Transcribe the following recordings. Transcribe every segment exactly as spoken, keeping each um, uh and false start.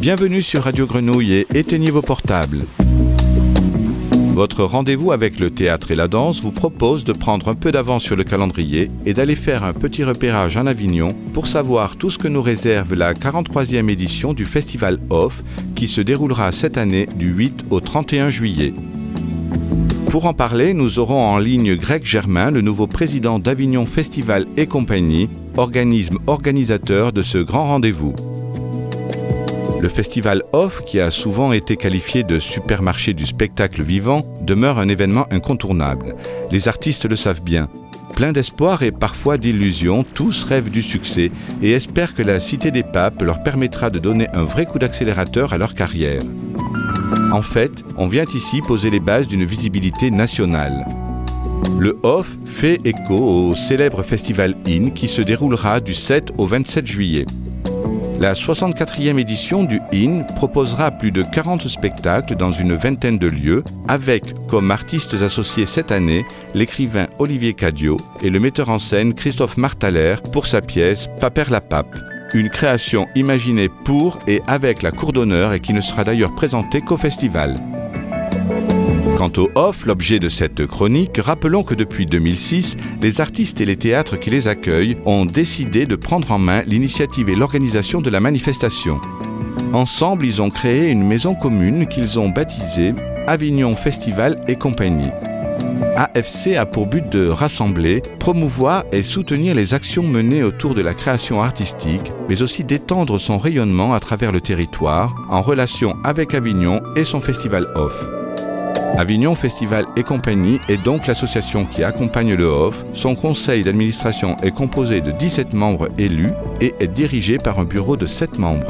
Bienvenue sur Radio Grenouille et éteignez vos portables. Votre rendez-vous avec le théâtre et la danse vous propose de prendre un peu d'avance sur le calendrier et d'aller faire un petit repérage en Avignon pour savoir tout ce que nous réserve la quarante-troisième édition du Festival Off qui se déroulera cette année du huit au trente et un juillet. Pour en parler, nous aurons en ligne Greg Germain, le nouveau président d'Avignon Festival et Compagnie, organisme organisateur de ce grand rendez-vous. Le Festival Off, qui a souvent été qualifié de supermarché du spectacle vivant, demeure un événement incontournable. Les artistes le savent bien. Plein d'espoir et parfois d'illusions, tous rêvent du succès et espèrent que la Cité des Papes leur permettra de donner un vrai coup d'accélérateur à leur carrière. En fait, on vient ici poser les bases d'une visibilité nationale. Le Off fait écho au célèbre Festival In qui se déroulera du sept au vingt-sept juillet. La soixante-quatrième édition du In proposera plus de quarante spectacles dans une vingtaine de lieux, avec comme artistes associés cette année l'écrivain Olivier Cadiot et le metteur en scène Christophe Martalère pour sa pièce Paper la Pape, une création imaginée pour et avec la cour d'honneur et qui ne sera d'ailleurs présentée qu'au festival. Quant au Off, l'objet de cette chronique, rappelons que depuis deux mille six, les artistes et les théâtres qui les accueillent ont décidé de prendre en main l'initiative et l'organisation de la manifestation. Ensemble, ils ont créé une maison commune qu'ils ont baptisée Avignon Festival et Compagnie. A F C a pour but de rassembler, promouvoir et soutenir les actions menées autour de la création artistique, mais aussi d'étendre son rayonnement à travers le territoire, en relation avec Avignon et son Festival Off. Avignon Festival et Compagnie est donc l'association qui accompagne le Off. Son conseil d'administration est composé de dix-sept membres élus et est dirigé par un bureau de sept membres.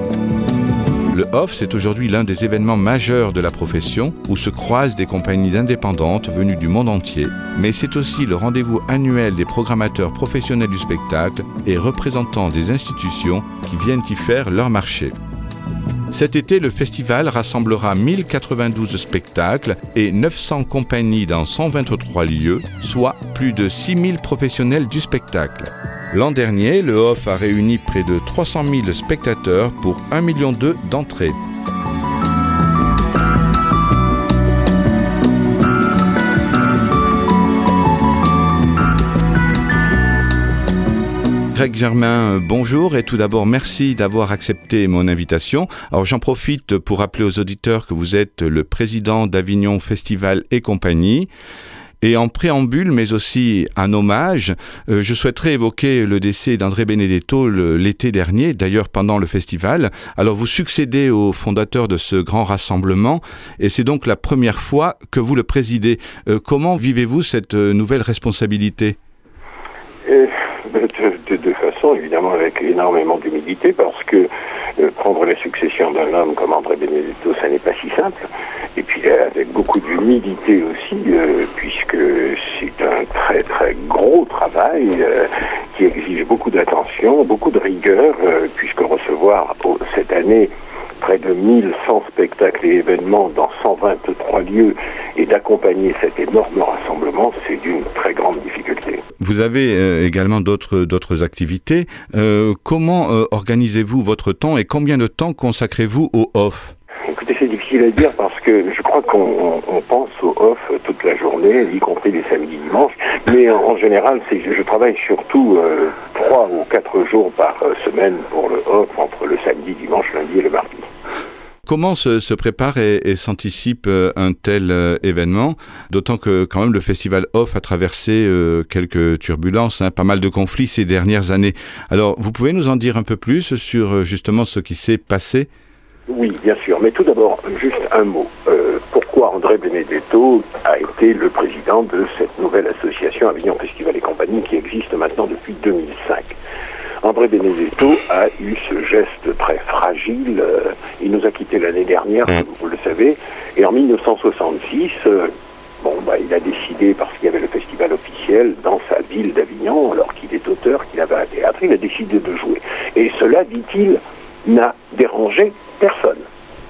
Le Off, c'est aujourd'hui l'un des événements majeurs de la profession où se croisent des compagnies indépendantes venues du monde entier, mais c'est aussi le rendez-vous annuel des programmateurs professionnels du spectacle et représentants des institutions qui viennent y faire leur marché. Cet été, le festival rassemblera mille quatre-vingt-douze spectacles et neuf cents compagnies dans cent vingt-trois lieux, soit plus de six mille professionnels du spectacle. L'an dernier, le Off a réuni près de trois cent mille spectateurs pour un virgule deux million d'entrées. Greg Germain, bonjour et tout d'abord merci d'avoir accepté mon invitation. Alors j'en profite pour rappeler aux auditeurs que vous êtes le président d'Avignon Festival et Compagnie. Et en préambule, mais aussi en hommage, euh, je souhaiterais évoquer le décès d'André Benedetto le, l'été dernier, d'ailleurs pendant le festival. Alors vous succédez au fondateur de ce grand rassemblement et c'est donc la première fois que vous le présidez. Euh, comment vivez-vous cette euh, nouvelle responsabilité ? euh, de, de, de façon évidemment avec énormément d'humilité parce que euh, prendre la succession d'un homme comme André Benedetto, ça n'est pas si simple. Et puis euh, avec beaucoup d'humilité aussi, euh, puisque c'est un très très gros travail euh, qui exige beaucoup d'attention, beaucoup de rigueur, euh, puisque recevoir oh, cette année près de mille cent spectacles et événements dans cent vingt-trois lieux et d'accompagner cet énorme rassemblement, c'est d'une très grande difficulté. Vous avez euh, également d'autres, d'autres activités. Euh, comment euh, organisez-vous votre temps et combien de temps consacrez-vous au Off ? Écoutez, c'est difficile à dire parce que je crois qu'on on pense au Off toute la journée, y compris les samedis, dimanches. Mais en, en général, c'est, je travaille surtout euh, trois ou quatre jours par euh, semaine pour le Off, entre le samedi, dimanche, lundi et le mardi. Comment se, se prépare et, et s'anticipe euh, un tel euh, événement ? D'autant que quand même le Festival Off a traversé euh, quelques turbulences, hein, pas mal de conflits ces dernières années. Alors, vous pouvez nous en dire un peu plus sur euh, justement ce qui s'est passé ? Oui, bien sûr. Mais tout d'abord, juste un mot. Euh, pourquoi André Benedetto a été le président de cette nouvelle association Avignon Festival et Compagnie qui existe maintenant depuis deux mille cinq ? André Benedetto a eu ce geste très fragile. Euh, il nous a quittés l'année dernière, comme vous le savez. Et en mille neuf cent soixante-six, euh, bon, bah, il a décidé, parce qu'il y avait le festival officiel dans sa ville d'Avignon, alors qu'il est auteur, qu'il avait un théâtre, il a décidé de jouer. Et cela, dit-il, n'a dérangé personne.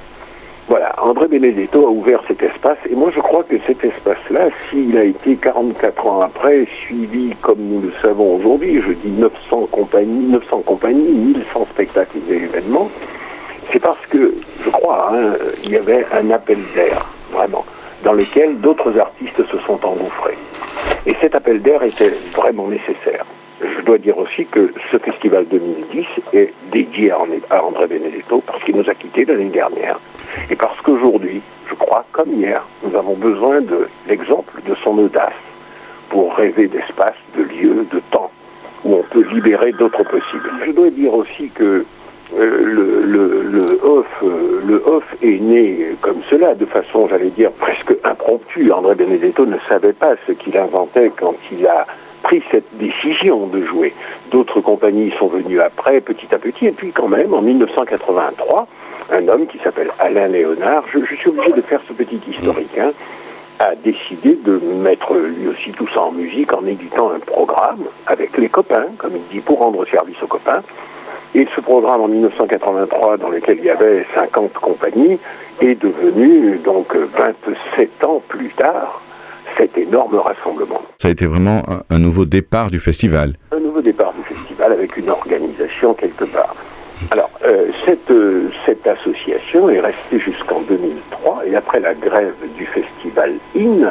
Voilà, André Benedetto a ouvert cet espace, et moi je crois que cet espace-là, s'il a été quarante-quatre ans après, suivi comme nous le savons aujourd'hui, je dis neuf cents compagnies, neuf cents compagnies, mille cent spectacles et événements, C'est parce que, je crois, hein, il y avait un appel d'air, vraiment, dans lequel d'autres artistes se sont engouffrés. Et cet appel d'air était vraiment nécessaire. Je dois dire aussi que ce festival deux mille dix est dédié à André Benedetto parce qu'il nous a quittés l'année dernière. Et parce qu'aujourd'hui, je crois, comme hier, nous avons besoin de l'exemple de son audace pour rêver d'espace, de lieux, de temps, où on peut libérer d'autres possibles. Je dois dire aussi que euh, le, le, le, off, euh, le off est né comme cela, de façon, j'allais dire, presque impromptue. André Benedetto ne savait pas ce qu'il inventait quand il a pris cette décision de jouer. D'autres compagnies sont venues après, petit à petit, et puis quand même, en mille neuf cent quatre-vingt-trois, un homme qui s'appelle Alain Léonard, je, je suis obligé de faire ce petit historique, hein, a décidé de mettre lui aussi tout ça en musique en éditant un programme avec les copains, comme il dit, pour rendre service aux copains. Et ce programme en mille neuf cent quatre-vingt-trois, dans lequel il y avait cinquante compagnies, est devenu, donc vingt-sept ans plus tard, cet énorme rassemblement. Ça a été vraiment un, un nouveau départ du festival. Un nouveau départ du festival avec une organisation quelque part. Alors, euh, cette, euh, cette association est restée jusqu'en deux mille trois, et après la grève du festival In,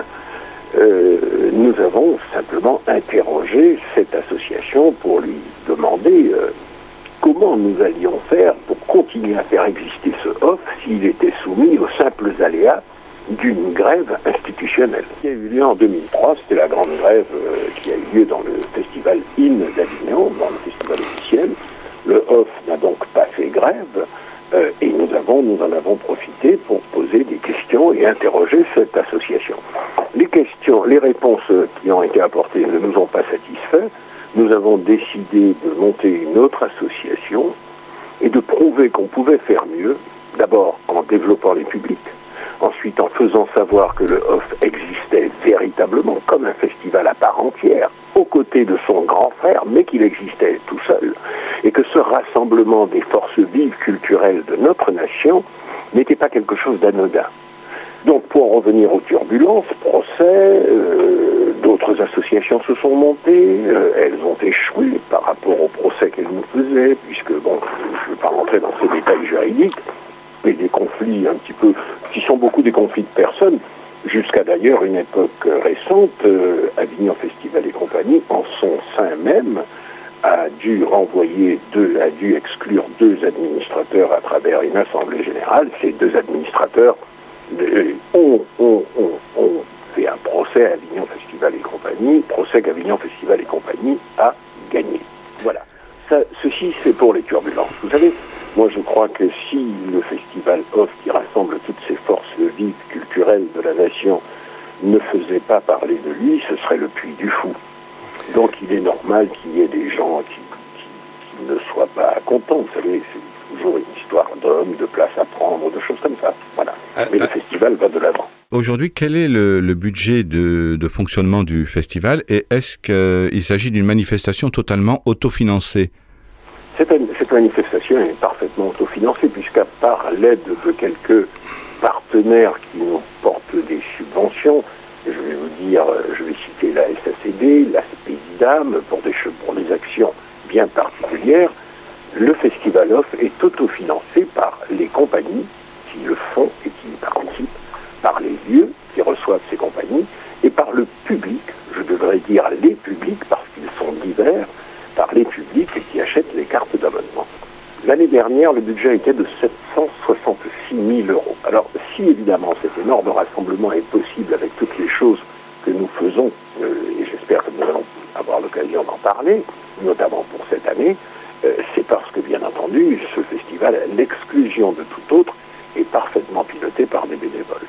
euh, nous avons simplement interrogé cette association pour lui demander euh, comment nous allions faire pour continuer à faire exister ce off s'il était soumis aux simples aléas d'une grève institutionnelle. Qui a eu lieu en deux mille trois, c'était la grande grève euh, qui a eu lieu dans le festival In d'Avignon, dans le festival officiel. Le off n'a donc pas fait grève euh, et nous, avons, nous en avons profité pour poser des questions et interroger cette association. Les questions, les réponses qui ont été apportées ne nous ont pas satisfait. Nous avons décidé de monter une autre association et de prouver qu'on pouvait faire mieux, d'abord en développant les publics, ensuite en faisant savoir que le off existait véritablement comme un festival à part entière, aux côtés de son grand frère, mais qu'il existait tout seul, et que ce rassemblement des forces vives culturelles de notre nation n'était pas quelque chose d'anodin. Donc pour en revenir aux turbulences, procès, euh, d'autres associations se sont montées, euh, elles ont échoué par rapport au procès qu'elles nous faisaient, puisque, bon, je ne vais pas rentrer dans ces détails juridiques, mais des conflits un petit peu, qui sont beaucoup des conflits de personnes, jusqu'à d'ailleurs une époque récente, euh, Avignon Festival et compagnie, en son sein même, a dû renvoyer deux, a dû exclure deux administrateurs à travers une assemblée générale. Ces deux administrateurs euh, ont, ont, ont, ont fait un procès à Avignon Festival et compagnie, procès qu'Avignon Festival et compagnie a gagné. Voilà. Ça, ceci, c'est pour les turbulences. Vous savez, moi, je crois que si le festival off, qui rassemble toutes ces forces vives culturelles de la nation, ne faisait pas parler de lui, ce serait le puits du fou. Donc, il est normal qu'il y ait des gens qui, qui, qui ne soient pas contents. Vous savez, c'est toujours une histoire d'hommes, de place à prendre, de choses comme ça. Voilà. Mais le festival va de l'avant. Aujourd'hui, quel est le, le budget de, de fonctionnement du festival et est-ce qu'il s'agit d'une manifestation totalement autofinancée ? Cette, cette manifestation est parfaitement autofinancée puisqu'à part l'aide de quelques partenaires qui nous portent des subventions, je vais vous dire, je vais citer la S A C D, la SPEDIDAM, pour des, pour des actions bien particulières, le Festival Off est autofinancé par les compagnies qui le font et qui y participent, par les lieux qui reçoivent ces compagnies et par le public, je devrais dire les publics parce qu'ils sont divers, par les publics qui achètent les cartes d'abonnement. L'année dernière, le budget était de sept cent soixante-six mille euros. Alors, si évidemment cet énorme rassemblement est possible avec toutes les choses que nous faisons, euh, et j'espère que nous allons avoir l'occasion d'en parler, notamment pour cette année, euh, c'est parce que, bien entendu, ce festival, à l'exclusion de tout autre, est parfaitement piloté par des bénévoles.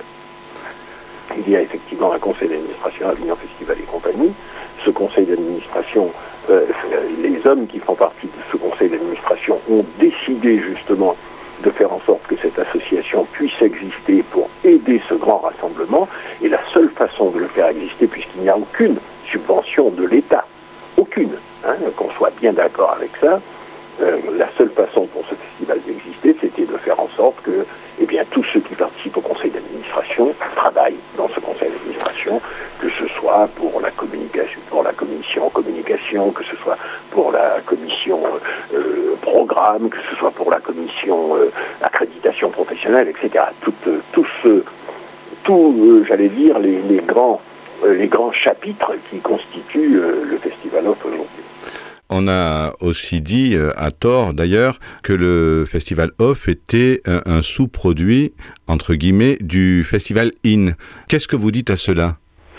Il y a effectivement un conseil d'administration Avignon Festival et compagnie. Ce conseil d'administration, euh, les hommes qui font partie de ce conseil d'administration ont décidé justement de faire en sorte que cette association puisse exister pour aider ce grand rassemblement. Et la seule façon de le faire exister, puisqu'il n'y a aucune subvention de l'État, aucune, hein, qu'on soit bien d'accord avec ça, euh, la seule façon pour ce festival d'exister, c'était de faire en sorte que eh bien, tous ceux qui participent au conseil d'administration travaillent dans ce conseil d'administration. d'intervention, que ce soit pour la communication, pour la commission communication, que ce soit pour la commission euh, programme, que ce soit pour la commission euh, accréditation professionnelle, et cetera. Tout, euh, tout ce, tout, euh, j'allais dire, les, les grands, euh, les grands chapitres qui constituent euh, le Festival Off aujourd'hui. On a aussi dit, euh, à tort d'ailleurs, que le Festival Off était un, un sous-produit, entre guillemets, du Festival In. Qu'est-ce que vous dites à cela ?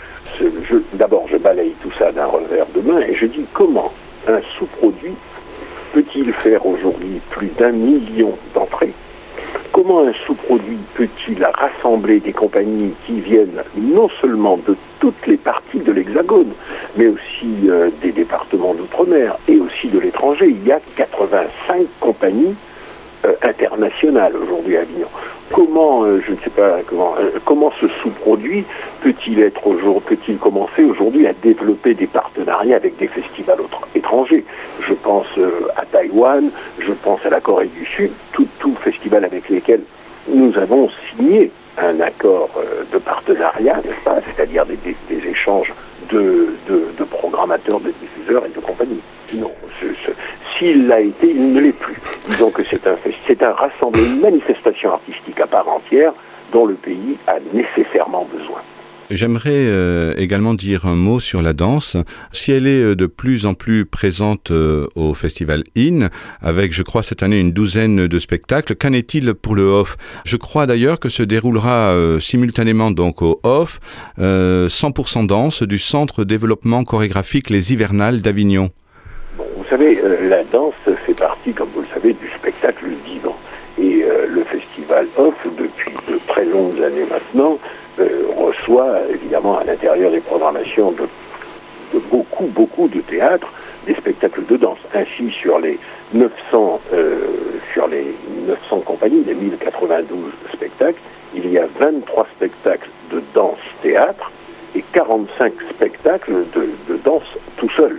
je, D'abord, je balaye tout ça d'un revers de main et je dis comment un sous-produit peut-il faire aujourd'hui plus d'un million d'entrées ? Comment un sous-produit peut-il rassembler des compagnies qui viennent non seulement de toutes les parties de l'Hexagone, mais aussi euh, des départements d'outre-mer et aussi de l'étranger? Il y a quatre-vingt-cinq compagnies euh, internationales aujourd'hui à Avignon. Comment, euh, je ne sais pas, comment, euh, comment ce sous-produit peut-il être aujourd'hui, peut-il commencer aujourd'hui à développer des partenariats avec des festivals autres, étrangers? Je pense euh, à Taïwan, je pense à la Corée du Sud, tout, tout festival avec lesquels nous avons signé un accord euh, de partenariat, n'est-ce pas? C'est-à-dire des, des, des échanges de, de, de programmateurs, de diffuseurs et de compagnies. Non, ce, ce, s'il l'a été, il ne l'est plus. Disons que c'est un, c'est un rassemblement, une manifestation artistique à part entière dont le pays a nécessairement besoin. J'aimerais euh, également dire un mot sur la danse. Si elle est de plus en plus présente euh, au Festival In, avec, je crois, cette année une douzaine de spectacles, qu'en est-il pour le Off? Je crois d'ailleurs que se déroulera euh, simultanément donc au Off euh, cent pour cent danse du Centre développement chorégraphique Les Hivernales d'Avignon. Bon, vous savez, euh, la danse fait partie, comme vous le savez, du spectacle vivant. Et euh, le Festival Off, depuis de très longues années maintenant, Euh, reçoit évidemment à l'intérieur des programmations de, de beaucoup, beaucoup de théâtres, des spectacles de danse. Ainsi, sur les neuf cents, euh, sur les neuf cents compagnies, les mille quatre-vingt-douze spectacles, il y a vingt-trois spectacles de danse-théâtre et quarante-cinq spectacles de, de danse tout seul.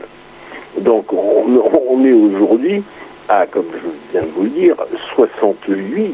Donc on, on est aujourd'hui à, comme je viens de vous le dire, soixante-huit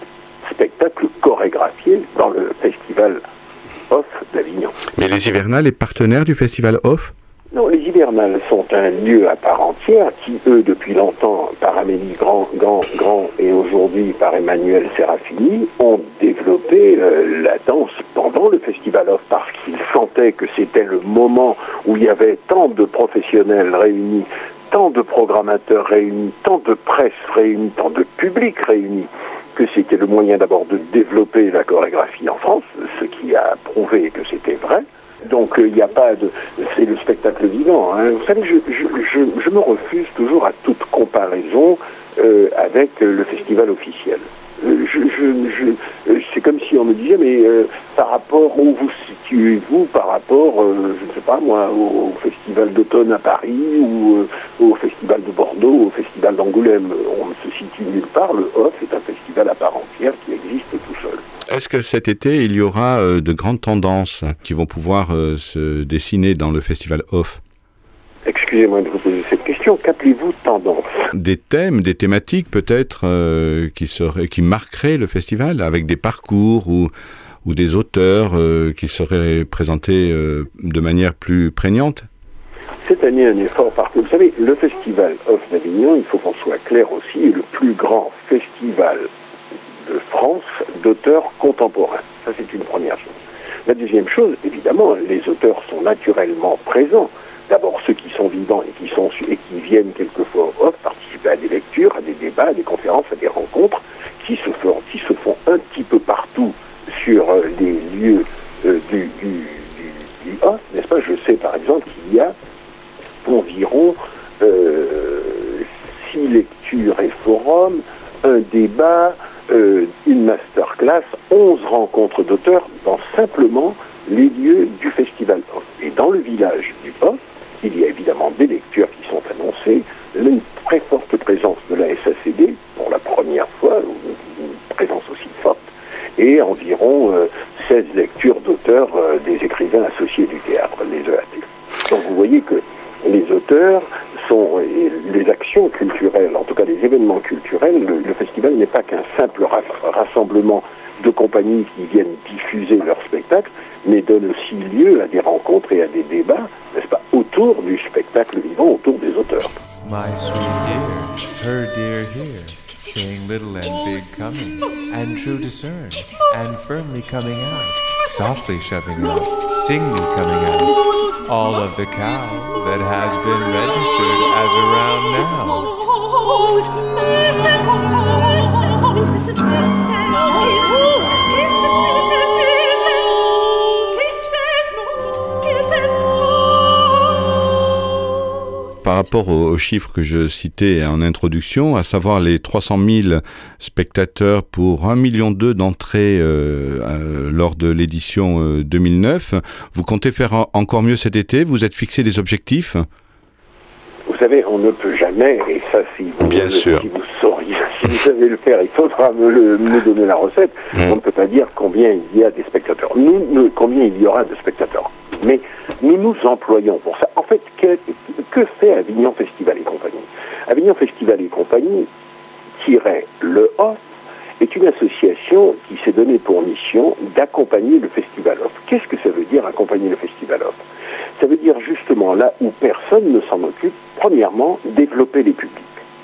spectacle chorégraphié dans le Festival Off d'Avignon. Mais les Hivernales est partenaire du Festival Off ? Non, les Hivernales sont un lieu à part entière qui, eux, depuis longtemps, par Amélie Grand, Grand, Grand et aujourd'hui par Emmanuel Serafini, ont développé euh, la danse pendant le Festival Off parce qu'ils sentaient que c'était le moment où il y avait tant de professionnels réunis, tant de programmateurs réunis, tant de presse réunie, tant de public réunis, que c'était le moyen d'abord de développer la chorégraphie en France, ce qui a prouvé que c'était vrai. Donc il euh, n'y a pas de... c'est le spectacle vivant. Hein. Vous savez, je, je, je, je me refuse toujours à toute comparaison euh, avec euh, le festival officiel. Euh, je, je, je, euh, c'est comme si on me disait, mais euh, par rapport où vous situez-vous, par rapport, euh, je ne sais pas moi, au, au festival d'automne à Paris, ou euh, au festival de Bordeaux, au festival d'Angoulême. On ne se situe nulle part. Le Off est un festival à part entière qui existe tout seul. Est-ce que cet été, il y aura euh, de grandes tendances qui vont pouvoir euh, se dessiner dans le Festival Off? Excusez-moi de vous poser cette question. Qu'appelez-vous tendance? Des thèmes, des thématiques peut-être euh, qui seraient, qui marqueraient le festival, avec des parcours ou, ou des auteurs euh, qui seraient présentés euh, de manière plus prégnante? Cette année, un effort partout. Vous savez, le Festival Off d'Avignon, il faut qu'on soit clair aussi, est le plus grand festival de France d'auteurs contemporains. Ça, c'est une première chose. La deuxième chose, évidemment, les auteurs sont naturellement présents. D'abord, ceux qui sont vivants et qui, sont, et qui viennent quelquefois au Off participer à des lectures, à des débats, à des conférences, à des rencontres, qui se font, qui se font un petit peu partout sur euh, les lieux euh, du, du, du, du Off, n'est-ce pas? Je sais, par exemple, qu'il y a environ euh, six lectures et forums, un débat, euh, une masterclass, onze rencontres d'auteurs dans simplement les lieux du Festival Off. Et dans le village du Off, il y a évidemment des lectures qui sont annoncées, une très forte présence de la S A C D, pour la première fois, une présence aussi forte, et environ euh, seize lectures d'auteurs euh, des écrivains associés du théâtre, les E A T. Donc vous voyez que les auteurs sont, et les actions culturelles, en tout cas les événements culturels, le, le festival n'est pas qu'un simple rassemblement de compagnies qui viennent diffuser leurs spectacles, mais donne aussi lieu à des rencontres et à des débats, n'est-ce pas, autour du spectacle vivant, autour des auteurs. My sweet dear, her dear here, seeing little and big coming, and true discern, and firmly coming out, softly shoving out, singly coming out, all of the cow that has been registered as around now. Par rapport aux, aux chiffres que je citais en introduction, à savoir les trois cent mille spectateurs pour un million deux d'entrées euh, euh, lors de l'édition euh, deux mille neuf, vous comptez faire en, encore mieux cet été? Vous êtes fixé des objectifs? Vous savez, on ne peut jamais, et ça, si vous, Bien le, sûr. si vous sauriez, si vous savez le faire, il faudra me, le, me donner la recette. Mmh. On ne peut pas dire combien il y a des spectateurs. Nous, nous, combien il y aura de spectateurs. Mais nous nous employons pour ça. En fait, que, que fait Avignon Festival et Compagnie? Avignon Festival et Compagnie, tiret le off, est une association qui s'est donnée pour mission d'accompagner le Festival Off. Qu'est-ce que ça veut dire, accompagner le Festival Off? Ça veut dire justement là où personne ne s'en occupe, premièrement, développer les publics.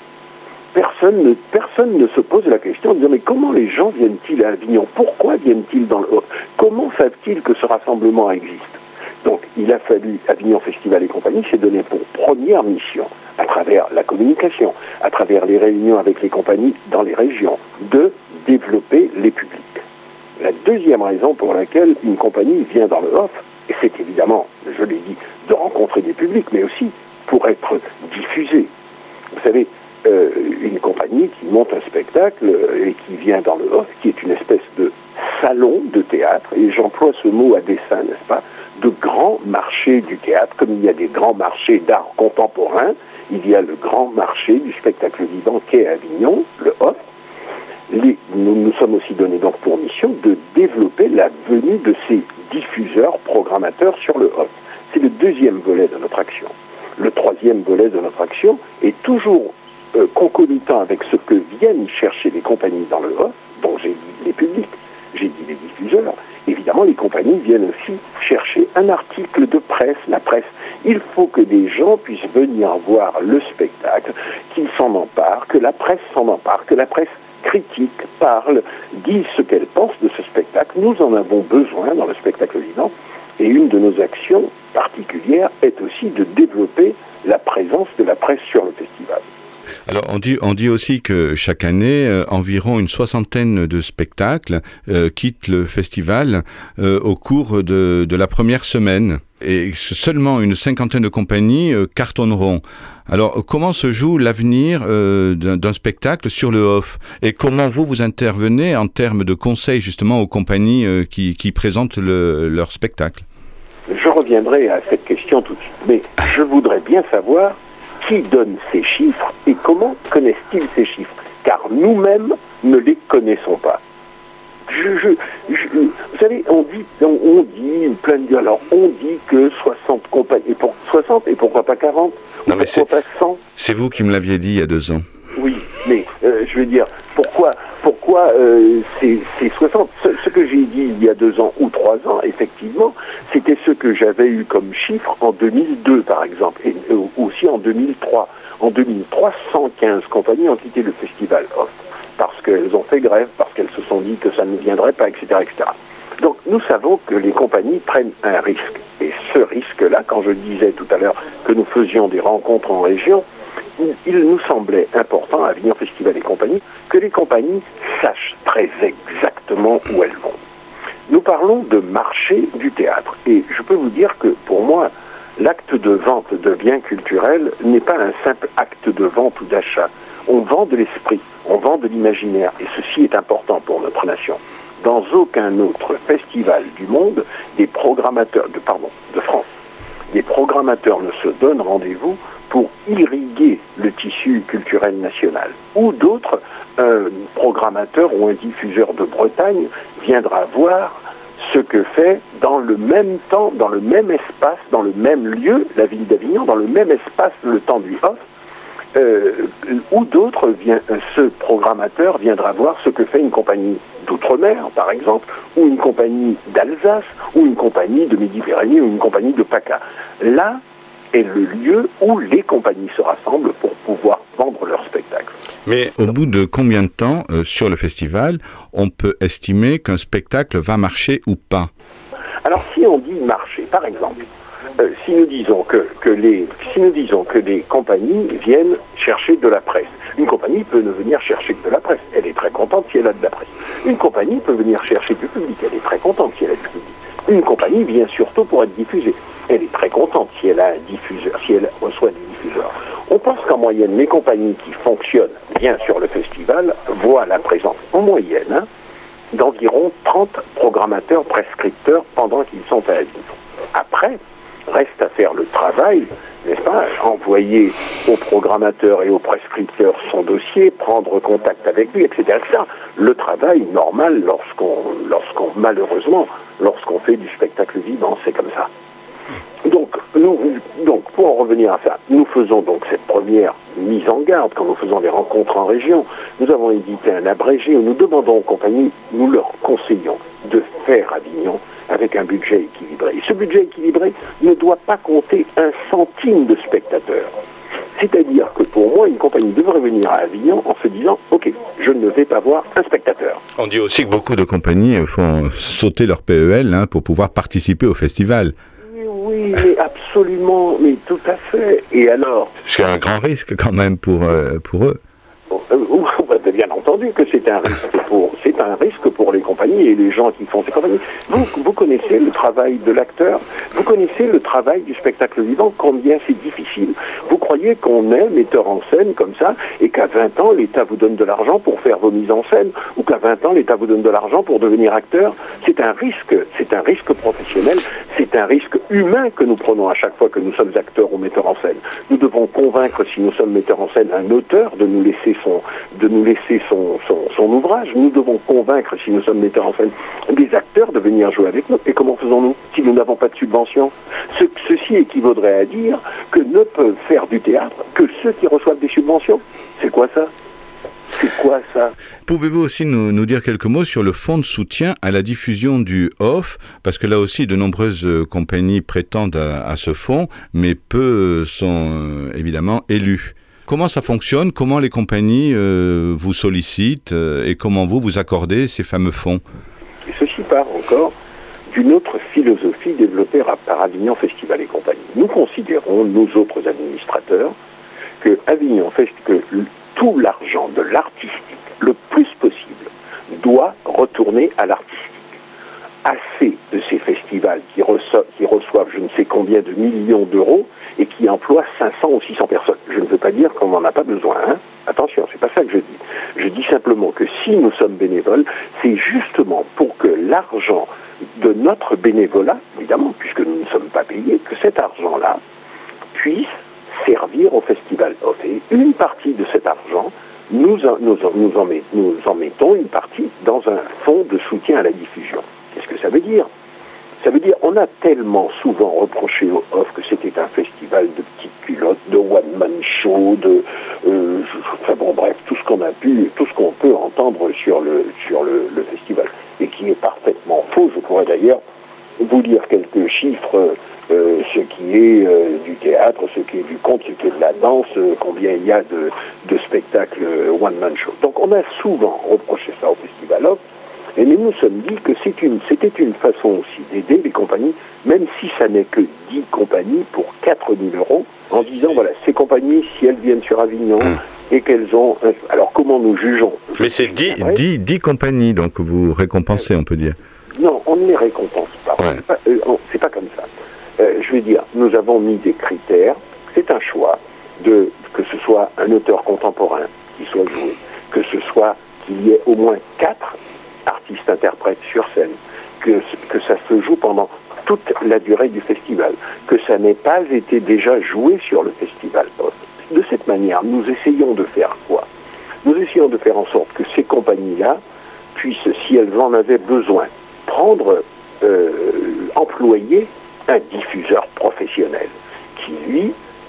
Personne ne, personne ne se pose la question en disant mais comment les gens viennent-ils à Avignon? Pourquoi viennent-ils dans le Off? Comment savent-ils que ce rassemblement existe? Donc, il a fallu, Avignon Festival et Compagnie s'est donné pour première mission, à travers la communication, à travers les réunions avec les compagnies dans les régions, de développer les publics. La deuxième raison pour laquelle une compagnie vient dans le off, et c'est évidemment, je l'ai dit, de rencontrer des publics, mais aussi pour être diffusée. Vous savez, euh, une compagnie qui monte un spectacle euh, et qui vient dans le off, qui est une espèce de salon de théâtre, et j'emploie ce mot à dessein, n'est-ce pas, de grands marchés du théâtre, comme il y a des grands marchés d'art contemporain, il y a le grand marché du spectacle vivant qu'est Avignon, le off. Les, nous nous sommes aussi donnés donc pour mission de développer la venue de ces diffuseurs, programmateurs sur le off. C'est le deuxième volet de notre action. Le troisième volet de notre action est toujours euh, concomitant avec ce que viennent chercher les compagnies dans le off, dont j'ai dit les publics, j'ai dit les diffuseurs. Évidemment, les compagnies viennent aussi chercher un article de presse, la presse. Il faut que des gens puissent venir voir le spectacle, qu'ils s'en emparent, que la presse s'en empare, que la presse critique, parle, dise ce qu'elle pense de ce spectacle. Nous en avons besoin dans le spectacle vivant. Et une de nos actions particulières est aussi de développer la présence de la presse sur le festival. Alors, on dit, on dit aussi que chaque année, euh, environ une soixantaine de spectacles euh, quittent le festival euh, au cours de, de la première semaine. Et seulement une cinquantaine de compagnies euh, cartonneront. Alors, comment se joue l'avenir euh, d'un, d'un spectacle sur le off? Et comment vous, vous intervenez en termes de conseils justement aux compagnies euh, qui, qui présentent le, leur spectacle? Je reviendrai à cette question tout de suite. Mais je voudrais bien savoir qui donne ces chiffres et comment connaissent-ils ces chiffres? Car nous-mêmes ne les connaissons pas. Je, je, je, vous savez, on dit, on, on dit plein de... Alors, on dit que soixante compagnies... Et pour soixante, et pourquoi pas quarante? Non, mais pourquoi pas cent? C'est vous qui me l'aviez dit il y a deux ans. Oui, mais euh, je veux dire, pourquoi, pourquoi euh, c'est, c'est soixante? Ce, ce que j'ai dit il y a deux ans ou trois ans, effectivement, c'était ce que j'avais eu comme chiffre en deux mille deux, par exemple, et euh, aussi en deux mille trois. En deux mille trois, cent quinze compagnies ont quitté le festival off, parce qu'elles ont fait grève, parce qu'elles se sont dit que ça ne viendrait pas, et cetera, et cetera. Donc nous savons que les compagnies prennent un risque. Et ce risque-là, quand je disais tout à l'heure que nous faisions des rencontres en région, il nous semblait important, à Avignon Festival et compagnie, que les compagnies sachent très exactement où elles vont. Nous parlons de marché du théâtre. Et je peux vous dire que pour moi, l'acte de vente de biens culturels n'est pas un simple acte de vente ou d'achat. On vend de l'esprit, on vend de l'imaginaire. Et ceci est important pour notre nation. Dans aucun autre festival du monde, des programmateurs, de, pardon, de France, des programmateurs ne se donnent rendez-vous pour irriguer le tissu culturel national. Ou d'autres, un programmateur ou un diffuseur de Bretagne viendra voir ce que fait dans le même temps, dans le même espace, dans le même lieu, la ville d'Avignon, dans le même espace, le temps du off, euh, ou d'autres, vient, ce programmateur viendra voir ce que fait une compagnie d'outre-mer, par exemple, ou une compagnie d'Alsace, ou une compagnie de Midi-Pyrénées, ou une compagnie de PACA. Là est le lieu où les compagnies se rassemblent pour pouvoir vendre leur spectacle. Mais au bout de combien de temps, euh, sur le festival, on peut estimer qu'un spectacle va marcher ou pas? Alors, si on dit marcher, par exemple, euh, si nous disons que, que les, si nous disons que les compagnies viennent chercher de la presse, une compagnie peut ne venir chercher que de la presse. Elle est très contente si elle a de la presse. Une compagnie peut venir chercher du public. Elle est très contente si elle a du public. Une compagnie vient surtout pour être diffusée. Elle est très contente si elle a un diffuseur, si elle reçoit des diffuseurs. On pense qu'en moyenne, les compagnies qui fonctionnent bien sur le festival voient la présence, en moyenne, hein, d'environ trente programmateurs prescripteurs pendant qu'ils sont à Avignon. Après, reste à faire le travail, n'est-ce pas, envoyer au programmateur et au prescripteur son dossier, prendre contact avec lui, et cetera et cetera. Le travail normal lorsqu'on, lorsqu'on, malheureusement, lorsqu'on fait du spectacle vivant, c'est comme ça. Donc, nous, donc, pour en revenir à ça, nous faisons donc cette première mise en garde quand nous faisons les rencontres en région. Nous avons édité un abrégé où nous demandons aux compagnies, nous leur conseillons de faire Avignon avec un budget équilibré. Et ce budget équilibré ne doit pas compter un centime de spectateurs. C'est-à-dire que pour moi, une compagnie devrait venir à Avignon en se disant « Ok, je ne vais pas voir un spectateur ». On dit aussi que beaucoup de compagnies font sauter leur P E L hein, pour pouvoir participer au festival. Oui, mais absolument, mais tout à fait. Et alors? C'est un grand risque quand même pour, euh, pour eux. Bien entendu que c'est un risque pour c'est un risque pour les compagnies et les gens qui font ces compagnies. Vous, vous connaissez le travail de l'acteur, vous connaissez le travail du spectacle vivant, combien c'est difficile. Vous croyez qu'on est metteur en scène comme ça et qu'à vingt ans l'État vous donne de l'argent pour faire vos mises en scène ou qu'à vingt ans l'État vous donne de l'argent pour devenir acteur? C'est un risque, c'est un risque professionnel, c'est un risque humain que nous prenons à chaque fois que nous sommes acteurs ou metteurs en scène. Nous devons convaincre, si nous sommes metteurs en scène, un auteur de nous laisser son de nous laisser Son, son, son ouvrage. Nous devons convaincre, si nous sommes metteurs en scène, des acteurs de venir jouer avec nous. Et comment faisons-nous si nous n'avons pas de subvention? Ce, Ceci équivaudrait à dire que ne peuvent faire du théâtre que ceux qui reçoivent des subventions. C'est quoi ça? C'est quoi ça? Pouvez-vous aussi nous, nous dire quelques mots sur le fonds de soutien à la diffusion du off? Parce que là aussi, de nombreuses compagnies prétendent à, à ce fonds, mais peu sont euh, évidemment élus. Comment ça fonctionne? Comment les compagnies euh, vous sollicitent euh, et comment vous, vous accordez ces fameux fonds? Et ceci part encore d'une autre philosophie développée par Avignon Festival et compagnie. Nous considérons, nous autres administrateurs, que Avignon Fest, que tout l'argent de l'artistique, le plus possible, doit retourner à l'artistique. Assez de ces festivals qui, reço- qui reçoivent je ne sais combien de millions d'euros et qui emploient cinq cents ou six cents personnes. Je ne veux pas dire qu'on n'en a pas besoin, hein. Attention, c'est pas ça que je dis. Je dis simplement que si nous sommes bénévoles, c'est justement pour que l'argent de notre bénévolat, évidemment, puisque nous ne sommes pas payés, que cet argent-là puisse servir au Festival Off. Et une partie de cet argent, nous en, nous, en, nous, en met, nous en mettons une partie dans un fonds de soutien à la diffusion. Qu'est-ce que ça veut dire? Ça veut dire, on a tellement souvent reproché au Off que c'était un festival de petites culottes, de one-man show, de, euh, enfin bon, bref, tout ce qu'on a pu, tout ce qu'on peut entendre sur le sur le, le festival, et qui est parfaitement faux. Je pourrais d'ailleurs vous lire quelques chiffres, euh, ce qui est euh, du théâtre, ce qui est du conte, ce qui est de la danse, euh, combien il y a de, de spectacles euh, one-man show. Donc on a souvent reproché ça au festival Off. Et nous nous sommes dit que c'est une, c'était une façon aussi d'aider les compagnies, même si ça n'est que dix compagnies pour quatre mille euros, en disant, voilà, ces compagnies, si elles viennent sur Avignon, hum. et qu'elles ont... Un... Alors, comment nous jugeons? Mais c'est dix compagnies, donc vous récompensez, on peut dire. Non, on ne les récompense pas. Ouais. C'est pas, euh, c'est pas comme ça. Euh, je veux dire, nous avons mis des critères. C'est un choix de que ce soit un auteur contemporain qui soit joué, que ce soit qu'il y ait au moins quatre artistes-interprètes sur scène, que, que ça se joue pendant toute la durée du festival, que ça n'ait pas été déjà joué sur le festival. De cette manière, nous essayons de faire quoi? Nous essayons de faire en sorte que ces compagnies-là puissent, si elles en avaient besoin, prendre, euh, employer un diffuseur professionnel qui, lui,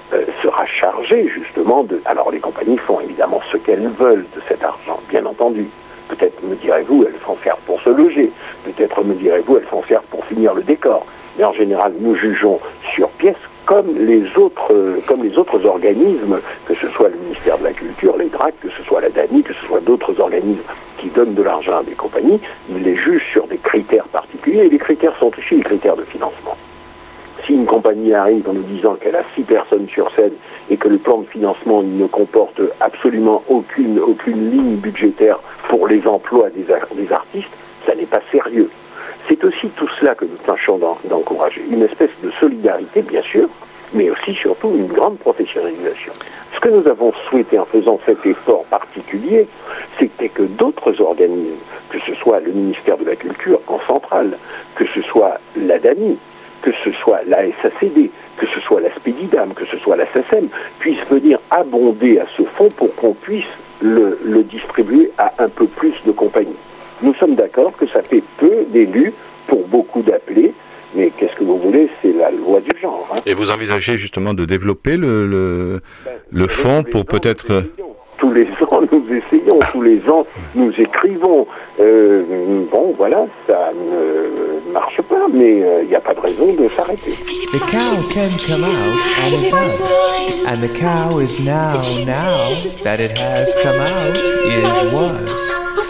euh, sera chargé justement de... Alors les compagnies font évidemment ce qu'elles veulent de cet argent, bien entendu. Peut-être me direz-vous, elles s'en servent pour se loger. Peut-être me direz-vous, elles s'en servent pour finir le décor. Mais en général, nous jugeons sur pièce comme les autres, euh, comme les autres organismes, que ce soit le ministère de la Culture, les D R A C, que ce soit la DANI, que ce soit d'autres organismes qui donnent de l'argent à des compagnies, ils les jugent sur des critères particuliers, et les critères sont aussi les critères de financement. Si une compagnie arrive en nous disant qu'elle a six personnes sur scène et que le plan de financement il ne comporte absolument aucune, aucune ligne budgétaire pour les emplois des, des artistes, ça n'est pas sérieux. C'est aussi tout cela que nous tâchons d'encourager. Une espèce de solidarité, bien sûr, mais aussi surtout une grande professionnalisation. Ce que nous avons souhaité en faisant cet effort particulier, c'était que d'autres organismes, que ce soit le ministère de la Culture en centrale, que ce soit la DANI, que ce soit la S A C D, que ce soit la Spedidam, que ce soit la S A C E M, puissent venir abonder à ce fonds pour qu'on puisse le, le distribuer à un peu plus de compagnies. Nous sommes d'accord que ça fait peu d'élus pour beaucoup d'appelés, mais qu'est-ce que vous voulez, c'est la loi du genre. Hein. Et vous envisagez justement de développer le, le, ben, le fonds pour ans, peut-être... Tous les ans, nous essayons, tous les ans, nous écrivons. Euh, bon, voilà, ça ne marche pas, mais il euh, n'y a pas de raison de s'arrêter. The cow can come out, and it does. And the cow is now, now, that it has come out, is was.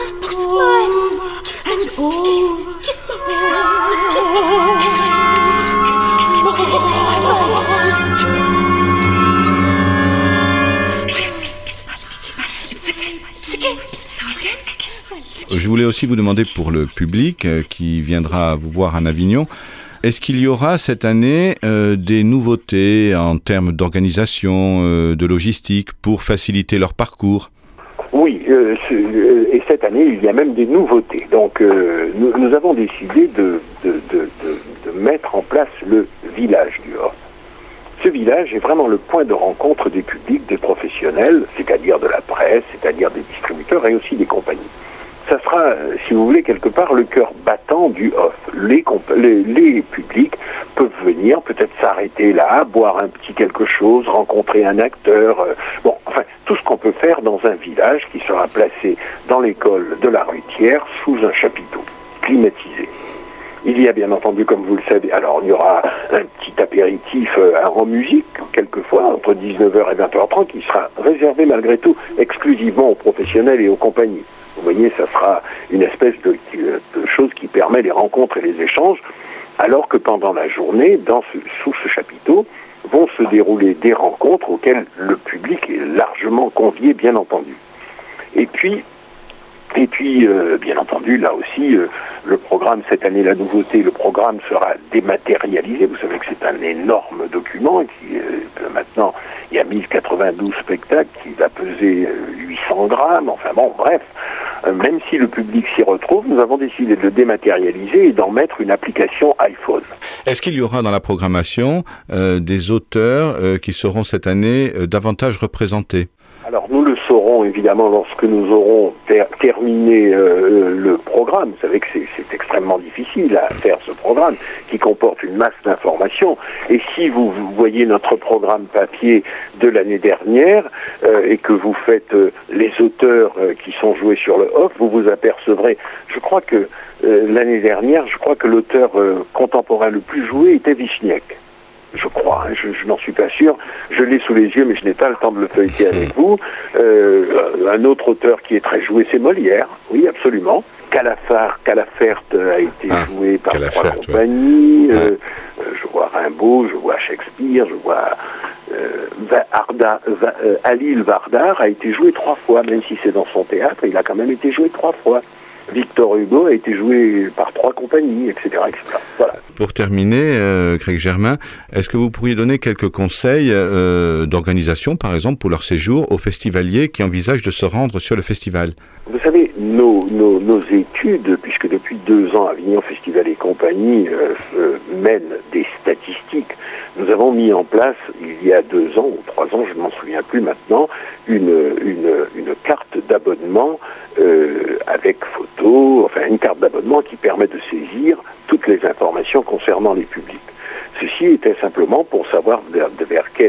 Je voulais aussi vous demander pour le public euh, qui viendra vous voir en Avignon, est-ce qu'il y aura cette année euh, des nouveautés en termes d'organisation, euh, de logistique pour faciliter leur parcours ? Oui, euh, et cette année, il y a même des nouveautés. Donc, euh, nous, nous avons décidé de, de, de, de, de mettre en place le village du Off. Ce village est vraiment le point de rencontre des publics, des professionnels, c'est-à-dire de la presse, c'est-à-dire des distributeurs et aussi des compagnies. Ça sera, si vous voulez, quelque part le cœur battant du off. Les, les, les publics peuvent venir, peut-être s'arrêter là, boire un petit quelque chose, rencontrer un acteur. Euh, bon, enfin, tout ce qu'on peut faire dans un village qui sera placé dans l'école de la Rutière sous un chapiteau climatisé. Il y a bien entendu, comme vous le savez, alors il y aura un petit apéritif euh, en musique, quelquefois, entre dix-neuf heures et vingt heures trente, qui sera réservé malgré tout exclusivement aux professionnels et aux compagnies. Vous voyez, ça sera une espèce de, de chose qui permet les rencontres et les échanges, alors que pendant la journée, dans ce, sous ce chapiteau, vont se dérouler des rencontres auxquelles le public est largement convié, bien entendu. Et puis, et puis euh, bien entendu, là aussi, euh, le programme, cette année, la nouveauté, le programme sera dématérialisé. Vous savez que c'est un énorme document, et qui, euh, maintenant, il y a mille quatre-vingt-douze spectacles qui va peser euh, huit cents grammes, enfin bon, bref. Euh, même si le public s'y retrouve, nous avons décidé de le dématérialiser et d'en mettre une application iPhone. Est-ce qu'il y aura dans la programmation euh, des auteurs euh, qui seront cette année euh, davantage représentés ? Alors nous le saurons évidemment lorsque nous aurons ter- terminé euh, le programme. Vous savez que c'est, c'est extrêmement difficile à faire ce programme qui comporte une masse d'informations. Et si vous, vous voyez notre programme papier de l'année dernière euh, et que vous faites euh, les auteurs euh, qui sont joués sur le off, vous vous apercevrez, je crois que euh, l'année dernière, je crois que l'auteur euh, contemporain le plus joué était Vichniac. Je crois, hein, je, je n'en suis pas sûr. Je l'ai sous les yeux, mais je n'ai pas le temps de le feuilleter avec vous. Euh, un autre auteur qui est très joué, c'est Molière. Oui, absolument. Calafar, Calafert a été ah, joué par Calafert, trois compagnies. Ouais. Euh, euh, je vois Rimbaud, je vois Shakespeare, je vois euh, Arda, Va, euh, Halil Vardar a été joué trois fois, même si c'est dans son théâtre, il a quand même été joué trois fois. Victor Hugo a été joué par trois compagnies, et cetera, et cetera. Voilà. Pour terminer, euh, Craig Germain, est-ce que vous pourriez donner quelques conseils euh, d'organisation, par exemple, pour leur séjour aux festivaliers qui envisagent de se rendre sur le festival ? Vous savez, nos, nos, nos études, puisque depuis deux ans, Avignon Festival et compagnie euh, euh, mènent des statistiques, nous avons mis en place, il y a deux ans ou trois ans, je ne m'en souviens plus maintenant, une, une, une carte d'abonnement euh, avec photo, enfin une carte d'abonnement qui permet de saisir toutes les informations concernant les publics. Ceci était simplement pour savoir vers, vers quel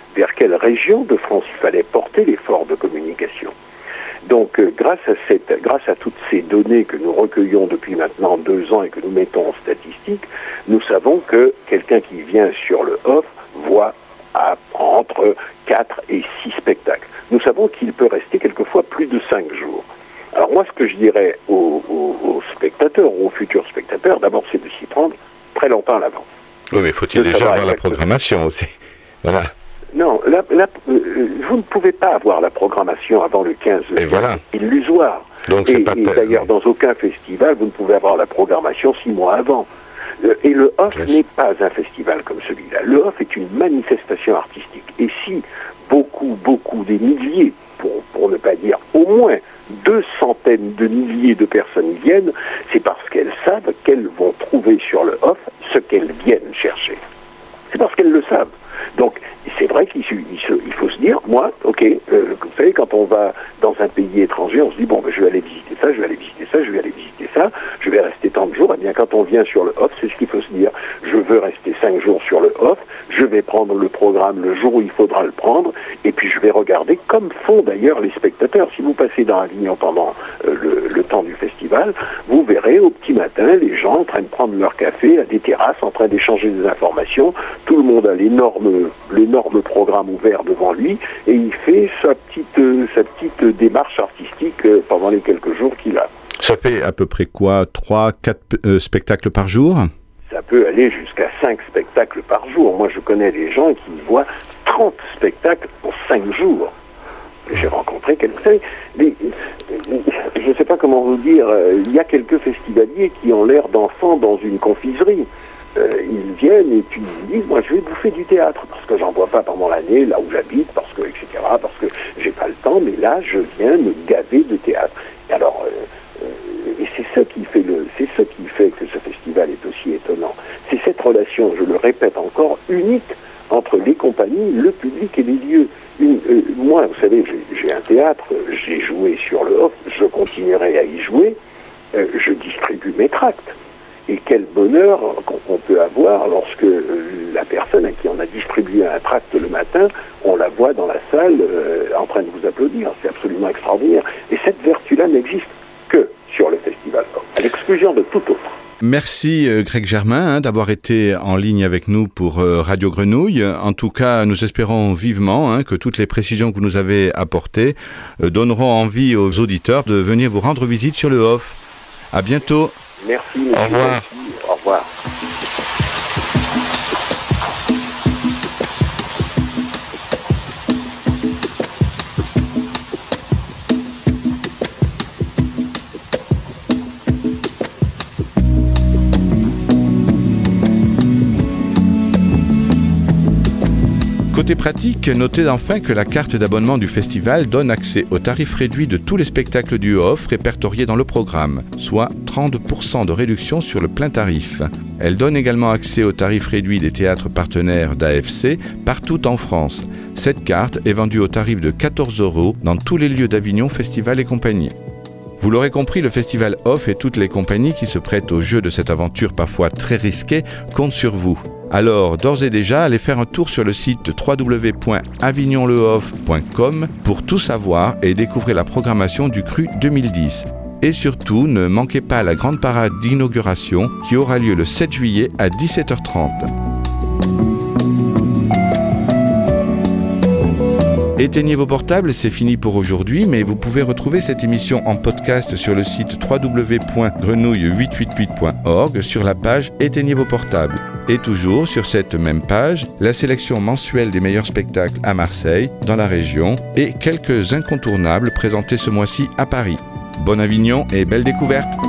vers quelle région de France il fallait porter l'effort de communication. Donc, euh, grâce à cette, grâce à toutes ces données que nous recueillons depuis maintenant deux ans et que nous mettons en statistique, nous savons que quelqu'un qui vient sur le off voit à, entre quatre et six spectacles. Nous savons qu'il peut rester quelquefois plus de cinq jours. Alors moi, ce que je dirais aux, aux, aux spectateurs, aux futurs spectateurs, d'abord, c'est de s'y prendre très longtemps à l'avance. Oui, mais faut-il déjà avoir la programmation aussi? Voilà. Non, la, la, euh, vous ne pouvez pas avoir la programmation avant le quinze juin. Et voilà. C'est illusoire. Donc, et c'est pas et tel, d'ailleurs, oui. dans aucun festival, vous ne pouvez avoir la programmation six mois avant. Euh, et le off Yes. n'est pas un festival comme celui-là. Le off est une manifestation artistique. Et si beaucoup, beaucoup, des milliers, pour, pour ne pas dire au moins deux centaines de milliers de personnes viennent, c'est parce qu'elles savent qu'elles vont trouver sur le off ce qu'elles viennent chercher. C'est parce qu'elles le savent. Donc, c'est vrai qu'il il se, il faut se dire, moi, ok, euh, vous savez, quand on va dans un pays étranger, on se dit, bon, ben, je vais aller visiter ça, je vais aller visiter ça, je vais aller visiter ça, je vais rester tant de jours. Eh bien, quand on vient sur le off, c'est ce qu'il faut se dire. Je veux rester cinq jours sur le off, je vais prendre le programme le jour où il faudra le prendre, et puis je vais regarder, comme font d'ailleurs les spectateurs. Si vous passez dans Avignon pendant euh, le, le temps du festival, vous verrez au petit matin les gens en train de prendre leur café à des terrasses, en train d'échanger des informations. Tout le monde a l'énorme l'énorme programme ouvert devant lui et il fait sa petite euh, sa petite démarche artistique euh, pendant les quelques jours qu'il a. Ça fait à peu près quoi, trois, quatre euh, spectacles par jour? Ça peut aller jusqu'à cinq spectacles par jour. Moi, je connais des gens qui voient trente spectacles en cinq jours. J'ai rencontré quelques... Mais, je ne sais pas comment vous dire, il y a quelques festivaliers qui ont l'air d'enfants dans une confiserie. Euh, ils viennent et puis ils disent, moi je vais bouffer du théâtre parce que j'en vois pas pendant l'année, là où j'habite, parce que, et cetera, parce que j'ai pas le temps, mais là je viens me gaver de théâtre. Et alors, euh, euh, et c'est ça qui fait le, c'est ça qui fait que ce festival est aussi étonnant. C'est cette relation, je le répète encore, unique entre les compagnies, le public et les lieux. Une, euh, moi, vous savez, j'ai, j'ai un théâtre, j'ai joué sur le off, je continuerai à y jouer, euh, je distribue mes tracts. Et quel bonheur qu'on peut avoir lorsque euh, la personne à qui on a distribué un tract le matin, on la voit dans la salle euh, en train de vous applaudir. C'est absolument extraordinaire. Et cette vertu-là n'existe que sur le festival, à l'exclusion de tout autre. Merci euh, Greg Germain hein, d'avoir été en ligne avec nous pour euh, Radio Grenouille. En tout cas, nous espérons vivement hein, que toutes les précisions que vous nous avez apportées euh, donneront envie aux auditeurs de venir vous rendre visite sur le off. À bientôt. Merci, monsieur. Au revoir. Merci. Au revoir. Côté pratique, notez enfin que la carte d'abonnement du festival donne accès au tarif réduit de tous les spectacles du off répertoriés dans le programme, soit trente pour cent de réduction sur le plein tarif. Elle donne également accès au tarif réduit des théâtres partenaires d'A F C partout en France. Cette carte est vendue au tarif de quatorze euros dans tous les lieux d'Avignon, Festival et compagnie. Vous l'aurez compris, le festival off et toutes les compagnies qui se prêtent au jeu de cette aventure parfois très risquée comptent sur vous. Alors, d'ores et déjà, allez faire un tour sur le site w w w point avignon le off point com pour tout savoir et découvrir la programmation du Cru deux mille dix. Et surtout, ne manquez pas la grande parade d'inauguration qui aura lieu le sept juillet à dix-sept heures trente. Éteignez vos portables, c'est fini pour aujourd'hui, mais vous pouvez retrouver cette émission en podcast sur le site w w w point grenouille huit cent quatre-vingt-huit point org sur la page Éteignez vos portables. Et toujours sur cette même page, la sélection mensuelle des meilleurs spectacles à Marseille, dans la région, et quelques incontournables présentés ce mois-ci à Paris. Bon Avignon et belle découverte!